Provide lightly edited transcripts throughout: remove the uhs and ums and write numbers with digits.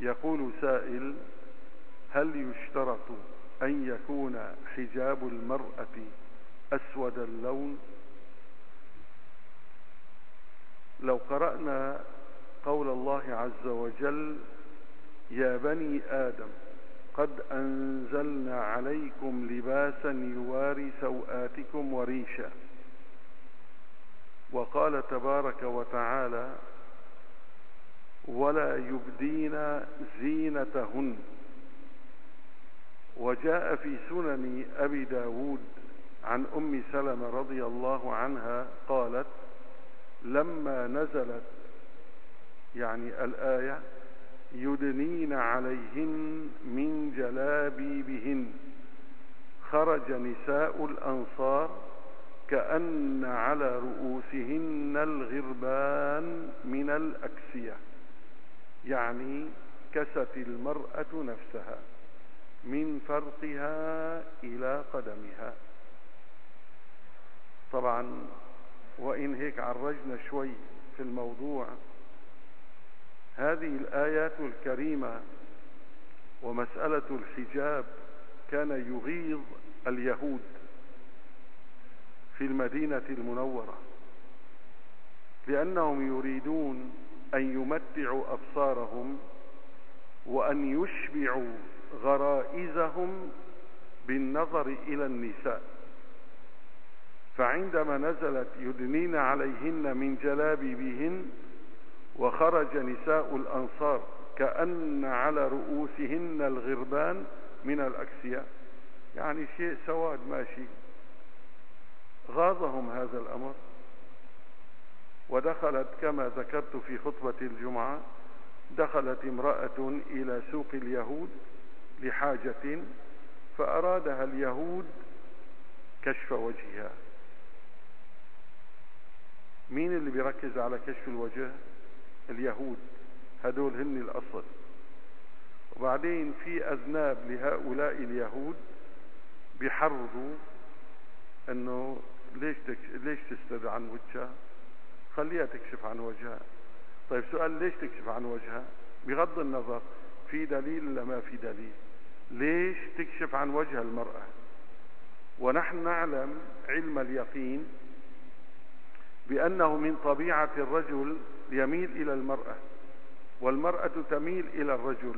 يقول سائل: هل يشترط أن يكون حجاب المرأة أسود اللون؟ لو قرأنا قول الله عز وجل: يا بني آدم قد أنزلنا عليكم لباسا يواري سوآتكم وريشا، وقال تبارك وتعالى: ولا يبدين زينتهن. وجاء في سنن أبي داود عن أم سلمة رضي الله عنها قالت: لما نزلت يعني الآية: يدنين عليهن من جلابيبهن، خرج نساء الأنصار كأن على رؤوسهن الغربان من الأكسية، يعني كست المرأة نفسها من فرقها إلى قدمها. طبعا وإن هيك عرجنا شوي في الموضوع، هذه الآيات الكريمة ومسألة الحجاب كان يغيظ اليهود في المدينة المنورة، لأنهم يريدون أن يمتعوا أبصارهم وأن يشبعوا غرائزهم بالنظر إلى النساء. فعندما نزلت يدنين عليهن من جلابيبهن وخرج نساء الأنصار كأن على رؤوسهن الغربان من الأكسية، يعني شيء سواد ماشي، غاضهم هذا الأمر. ودخلت كما ذكرت في خطبة الجمعة، دخلت امرأة إلى سوق اليهود لحاجة، فأرادها اليهود كشف وجهها. مين اللي بيركز على كشف الوجه؟ اليهود، هدول هن الأصل. وبعدين في أذناب لهؤلاء اليهود بيحرضوا أنه ليش تستر عن وجهها، خليها تكشف عن وجهها. طيب سؤال: ليش تكشف عن وجهها؟ بغض النظر في دليل ولا ما في دليل، ليش تكشف عن وجه المرأة؟ ونحن نعلم علم اليقين بأنه من طبيعة الرجل يميل إلى المرأة، والمرأة تميل إلى الرجل،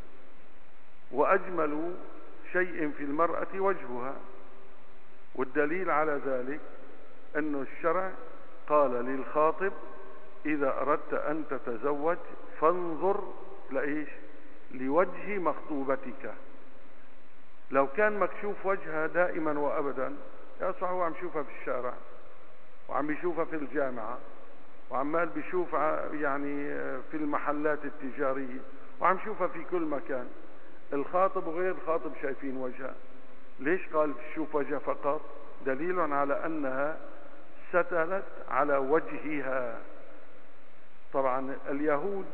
وأجمل شيء في المرأة وجهها. والدليل على ذلك أن الشرع قال للخاطب: إذا أردت أن تتزوج فانظر لإيش؟ لوجه مخطوبتك. لو كان مكشوف وجهها دائما وأبدا، يا صح هو عم يشوفها في الشارع وعم يشوفها في الجامعة وعمال بيشوف يعني في المحلات التجارية وعم يشوفها في كل مكان، الخاطب وغير الخاطب شايفين وجهها. ليش قال تشوف وجهها فقط؟ دليل على أنها ستلت على وجهها. طبعا اليهود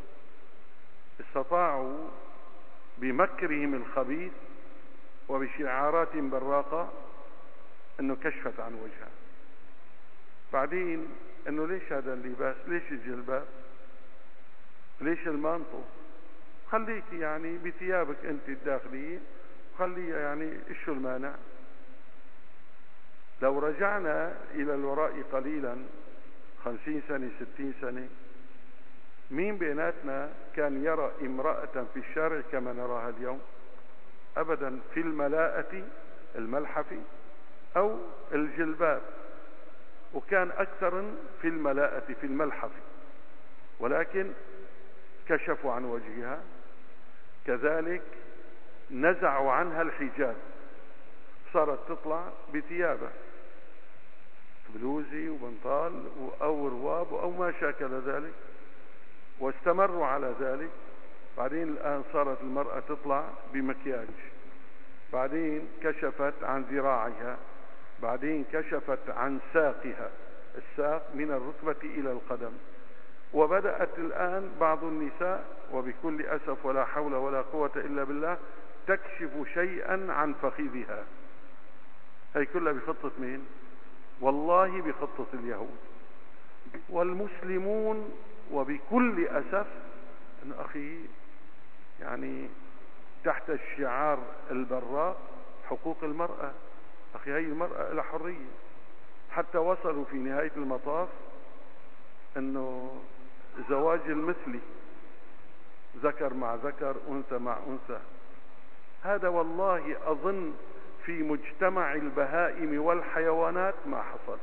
استطاعوا بمكرهم الخبيث وبشعارات براقة أنه كشفت عن وجهها. بعدين أنه ليش هذا اللباس؟ ليش الجلباب؟ ليش المانطو؟ خليك يعني بثيابك أنت الداخلية، خليها يعني إيش المانع؟ لو رجعنا إلى الوراء قليلا 50 سنة 60 سنة، مين بيناتنا كان يرى امرأة في الشارع كما نراها اليوم؟ أبدا. في الملاءة الملحفي أو الجلباب، وكان أكثر في الملاءة في الملحفي، ولكن كشفوا عن وجهها. كذلك نزعوا عنها الحجاب، صارت تطلع بثيابها، بلوزي وبنطال أو رواب أو ما شاكل ذلك، واستمروا على ذلك. بعدين الآن صارت المرأة تطلع بمكياج، بعدين كشفت عن ذراعها، بعدين كشفت عن ساقها، الساق من الركبة إلى القدم. وبدأت الآن بعض النساء وبكل أسف ولا حول ولا قوة إلا بالله تكشف شيئا عن فخذها. هي كلها بخطة مين؟ والله بخطة اليهود. والمسلمون وبكل أسف أن أخي يعني تحت الشعار البراء حقوق المرأة. أخي هي المرأة لها حرية، حتى وصلوا في نهاية المطاف أنه زواج المثلي، ذكر مع ذكر أنثى مع أنثى. هذا والله أظن في مجتمع البهائم والحيوانات ما حصل.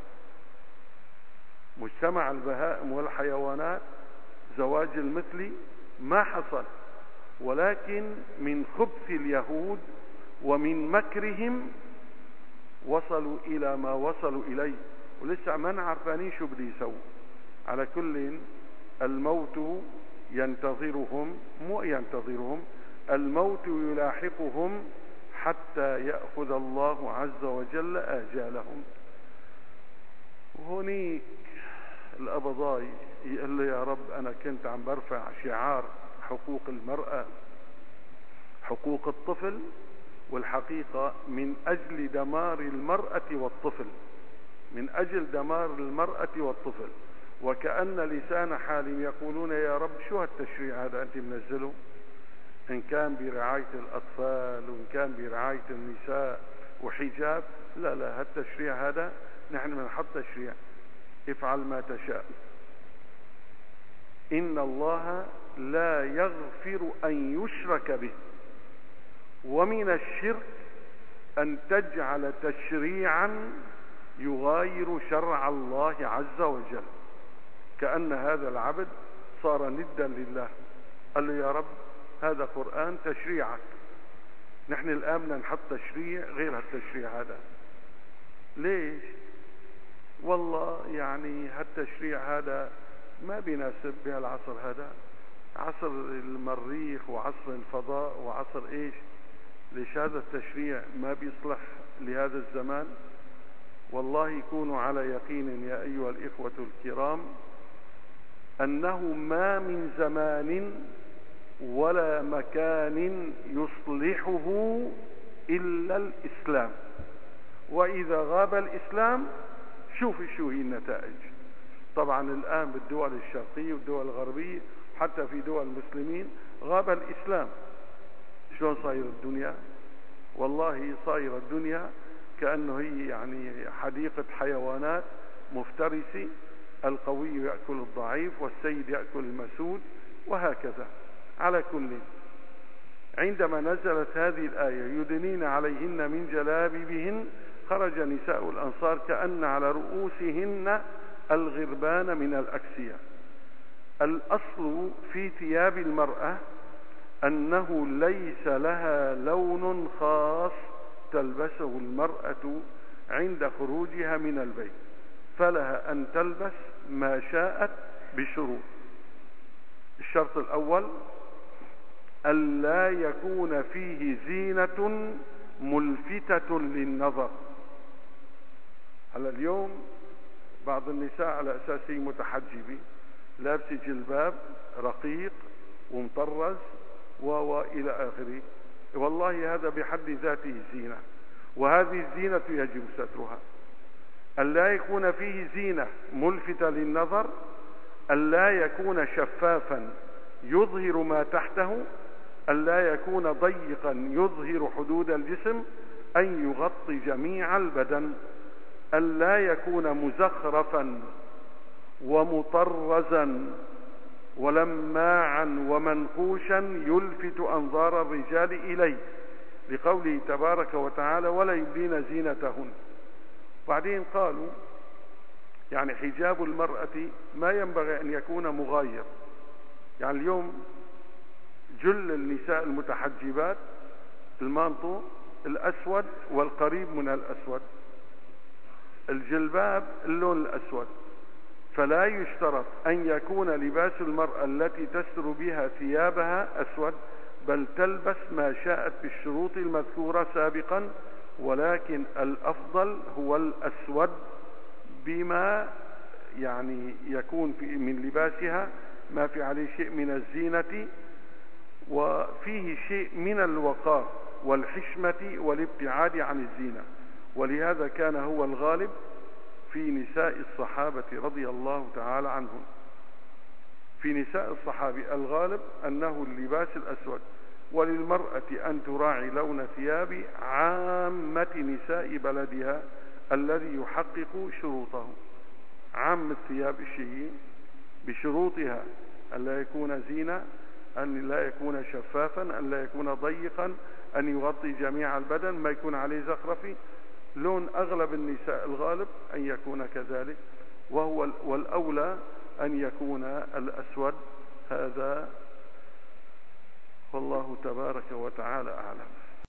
مجتمع البهائم والحيوانات زواج المثلي ما حصل، ولكن من خبث اليهود ومن مكرهم وصلوا إلى ما وصلوا إليه، ولسه ما نعرفانين شو بده يسووا. على كل الموت ينتظرهم، مو ينتظرهم، الموت يلاحقهم حتى يأخذ الله عز وجل آجالهم. وهنيك الأبضاي يقول له يا رب أنا كنت عم برفع شعار حقوق المرأة، حقوق الطفل، والحقيقة من أجل دمار المرأة والطفل، من أجل دمار المرأة والطفل. وكأن لسان حال يقولون يا رب شو هالتشريع هذا أنت منزله، إن كان برعاية الأطفال وإن كان برعاية النساء وحجاب، لا لا، هالتشريع هذا نحن بنحط تشريع افعل ما تشاء. إن الله لا يغفر أن يشرك به، ومن الشرك أن تجعل تشريعا يغاير شرع الله عز وجل، كأن هذا العبد صار ندا لله. قال له يا رب هذا قرآن تشريعك، نحن الآن بدنا نحط تشريع غير هالتشريع هذا. ليش؟ والله يعني هالتشريع هذا ما بيناسب بهالعصر هذا، عصر المريخ وعصر الفضاء وعصر ايش. ليش هذا التشريع ما بيصلح لهذا الزمان؟ والله كونوا على يقين يا أيها الإخوة الكرام أنه ما من زمان ولا مكان يصلحه إلا الإسلام، وإذا غاب الإسلام شوف شو هي النتائج. طبعا الآن بالدول الشرقية والدول الغربية حتى في دول المسلمين غاب الإسلام. شلون صاير الدنيا؟ والله صاير الدنيا كأنه هي يعني حديقة حيوانات مفترسة، القوي يأكل الضعيف والسيد يأكل المسود وهكذا. على كل، عندما نزلت هذه الآية يدنين عليهن من جلابيبهن خرج نساء الأنصار كأن على رؤوسهن الغربان من الأكسية. الأصل في ثياب المرأة أنه ليس لها لون خاص تلبسه المرأة عند خروجها من البيت، فلها أن تلبس ما شاءت بشروط. الشرط الأول ألا يكون فيه زينة ملفتة للنظر. هلا اليوم بعض النساء على أساس هي متحجبة لابسة جلباب رقيق ومطرز وإلى آخره، والله هذا بحد ذاته زينة، وهذه الزينة يجب سترها. ألا يكون فيه زينة ملفتة للنظر، ألا يكون شفافا يظهر ما تحته، ألا يكون ضيقا يظهر حدود الجسم، أن يغطي جميع البدن، ألا يكون مزخرفا ومطرزا ولماعا ومنقوشا يلفت أنظار الرجال إليه، لقوله تبارك وتعالى ولا يبدين زينتهن. بعدين قالوا يعني حجاب المرأة ما ينبغي أن يكون مغاير. يعني اليوم جل النساء المتحجبات المانطو الأسود والقريب من الأسود، الجلباب اللون الأسود، فلا يشترط أن يكون لباس المرأة التي تستر بها ثيابها أسود، بل تلبس ما شاءت بالشروط المذكورة سابقا، ولكن الأفضل هو الأسود بما يعني يكون من لباسها ما في عليه شيء من الزينة وفيه شيء من الوقار والحشمة والابتعاد عن الزينة. ولهذا كان هو الغالب في نساء الصحابة رضي الله تعالى عنهم. في نساء الصحابي الغالب أنه اللباس الأسود، وللمرأة أن تراعي لون ثياب عامة نساء بلدها الذي يحقق شروطه. عام الثياب الشيء بشروطها، أن لا يكون زينة، أن لا يكون شفافا، أن لا يكون ضيقا، أن يغطي جميع البدن، ما يكون عليه زخرفي. لون أغلب النساء الغالب أن يكون كذلك، والأولى أن يكون الأسود. هذا والله تبارك وتعالى أعلم.